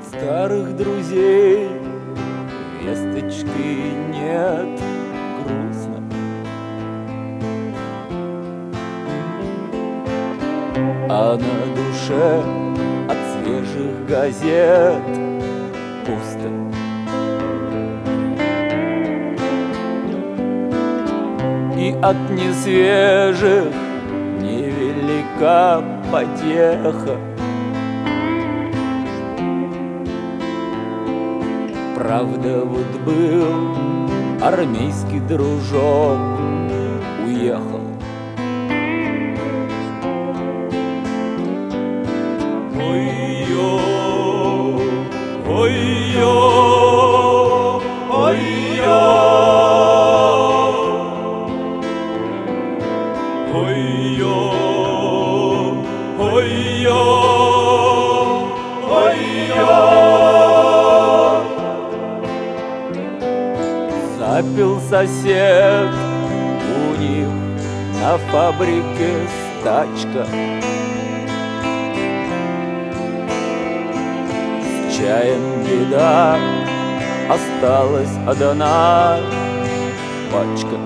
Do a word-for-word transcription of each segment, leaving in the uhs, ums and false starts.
Старых друзей весточки нет, грустно. А на душе от свежих газет пусто. И от несвежих невелика потеха. Правда, вот был армейский дружок, уехал. Ой-ё, ой-ё, ой-ё, ой-ё, ой-ё, ой-ё. Запил сосед, у них на фабрике стачка. С чаем беда, осталась одна пачка.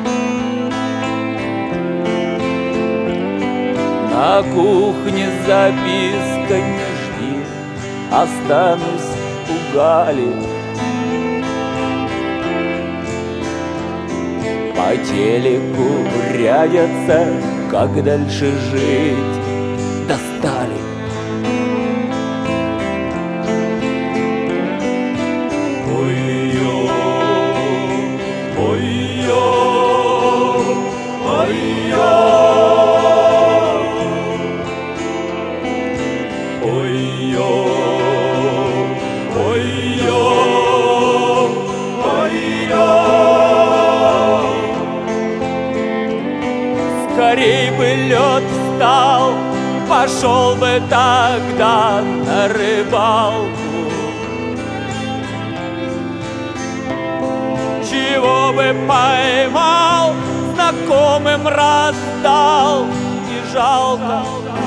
На кухне записка: не жди, останусь у Гали. По телеку рядятся, как дальше жить, достали. Ой-ё, ой-ё, ой-ё, ой-ё, ой-ё, ой-ё. Скорей бы лед встал, пошел бы тогда на рыбалку. Чего бы поймал, знакомым раздал, не жалко.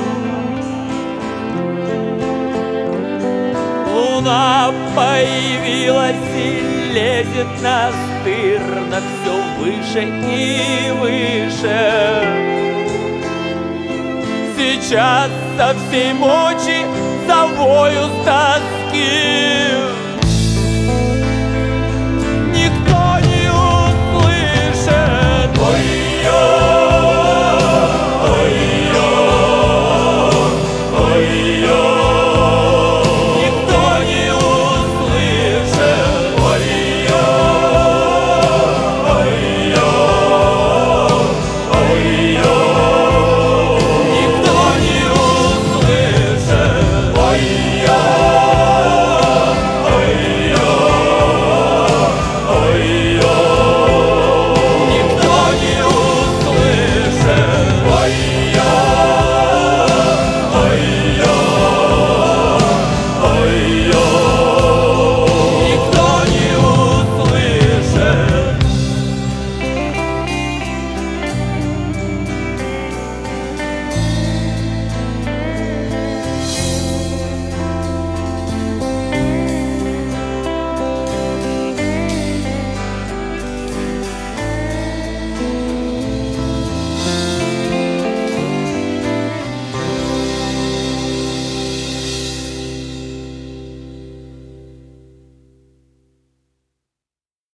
Луна появилась и лезет настырно все выше и выше. Сейчас со всей мочи завою с тоски.